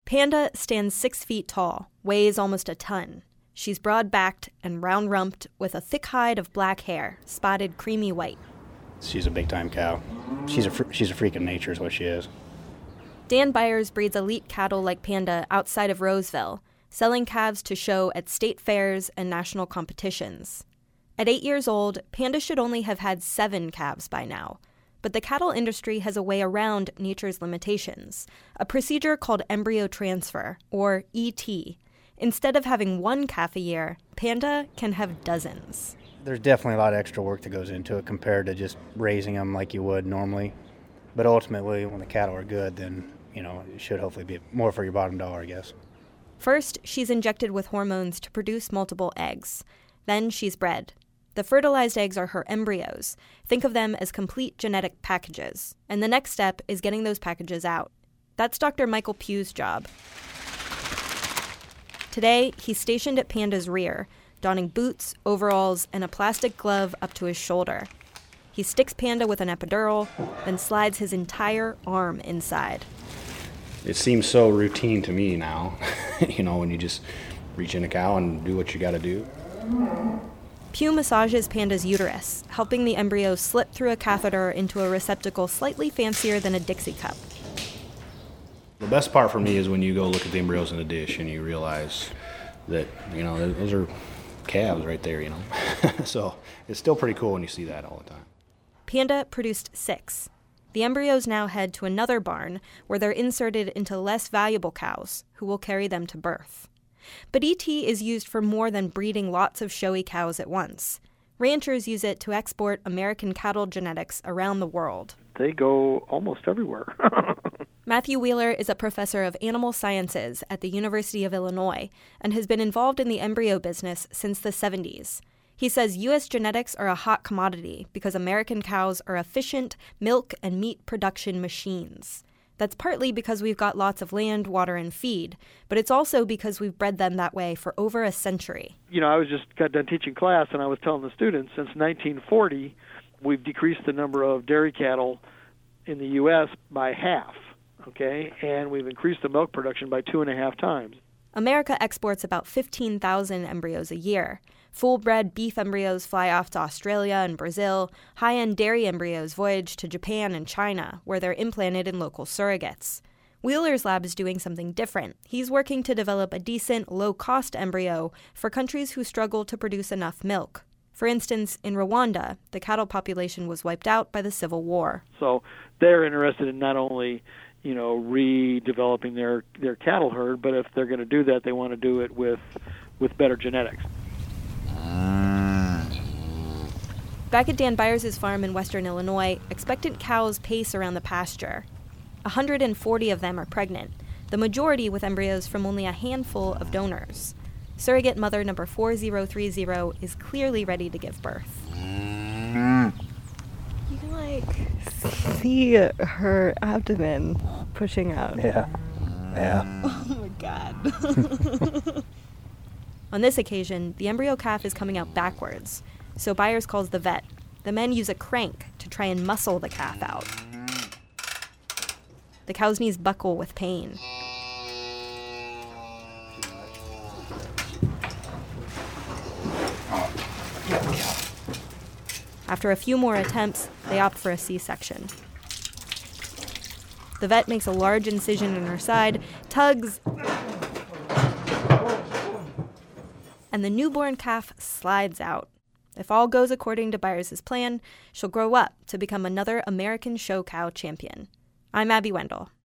Panda stands 6 feet tall, weighs almost a ton. She's broad-backed and round-rumped with a thick hide of black hair, spotted creamy white. She's a big-time cow. She's a freak of nature is what she is. Dan Byers breeds elite cattle like Panda outside of Roseville, selling calves to show at state fairs and national competitions. At 8 years old, Panda should only have had 7 calves by now. But the cattle industry has a way around nature's limitations, a procedure called embryo transfer, or ET. Instead of having 1 calf a year, Panda can have dozens. There's definitely a lot of extra work that goes into it compared to just raising them like you would normally. But ultimately, when the cattle are good, then, it should hopefully be more for your bottom dollar, I guess. First, she's injected with hormones to produce multiple eggs. Then she's bred. The fertilized eggs are her embryos. Think of them as complete genetic packages. And the next step is getting those packages out. That's Dr. Michael Pugh's job. Today, he's stationed at Panda's rear, donning boots, overalls, and a plastic glove up to his shoulder. He sticks Panda with an epidural, then slides his entire arm inside. It seems so routine to me now, when you just reach in a cow and do what you got to do. Pugh massages Panda's uterus, helping the embryo slip through a catheter into a receptacle slightly fancier than a Dixie cup. The best part for me is when you go look at the embryos in a dish and you realize that, those are calves right there, So it's still pretty cool when you see that all the time. Panda produced 6. The embryos now head to another barn where they're inserted into less valuable cows who will carry them to birth. But ET is used for more than breeding lots of showy cows at once. Ranchers use it to export American cattle genetics around the world. They go almost everywhere. Matthew Wheeler is a professor of animal sciences at the University of Illinois and has been involved in the embryo business since the 70s. He says U.S. genetics are a hot commodity because American cows are efficient milk and meat production machines. That's partly because we've got lots of land, water, and feed, but it's also because we've bred them that way for over a century. I was just got done teaching class, and I was telling the students, since 1940, we've decreased the number of dairy cattle in the U.S. by half, okay? And we've increased the milk production by 2.5 times. America exports about 15,000 embryos a year. Full-bred beef embryos fly off to Australia and Brazil. High-end dairy embryos voyage to Japan and China, where they're implanted in local surrogates. Wheeler's lab is doing something different. He's working to develop a decent, low-cost embryo for countries who struggle to produce enough milk. For instance, in Rwanda, the cattle population was wiped out by the Civil War. So they're interested in not only redeveloping their cattle herd, but if they're going to do that, they want to do it with better genetics. Back at Dan Byers' farm in western Illinois, expectant cows pace around the pasture. 140 of them are pregnant, the majority with embryos from only a handful of donors. Surrogate mother number 4030 is clearly ready to give birth. You can, see her abdomen pushing out. Yeah. Oh, my God. On this occasion, the embryo calf is coming out backwards, so Byers calls the vet. The men use a crank to try and muscle the calf out. The cow's knees buckle with pain. After a few more attempts, they opt for a C-section. The vet makes a large incision in her side, tugs, and the newborn calf slides out. If all goes according to Byers' plan, she'll grow up to become another American show cow champion. I'm Abby Wendell.